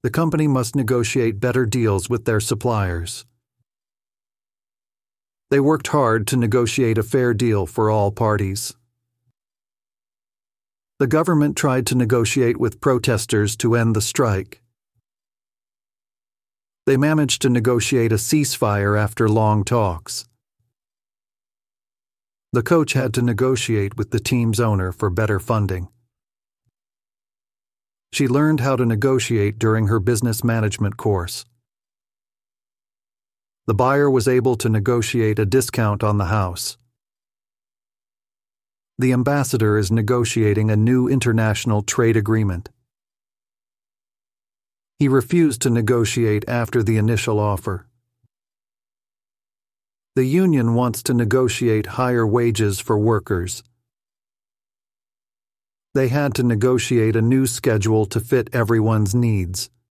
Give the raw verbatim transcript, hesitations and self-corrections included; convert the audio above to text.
The company must negotiate better deals with their suppliers. They worked hard to negotiate a fair deal for all parties. The government tried to negotiate with protesters to end the strike. They managed to negotiate a ceasefire after long talks. The coach had to negotiate with the team's owner for better funding. She learned how to negotiate during her business management course. The buyer was able to negotiate a discount on the house. The ambassador is negotiating a new international trade agreement. He refused to negotiate after the initial offer. The union wants to negotiate higher wages for workers. They had to negotiate a new schedule to fit everyone's needs.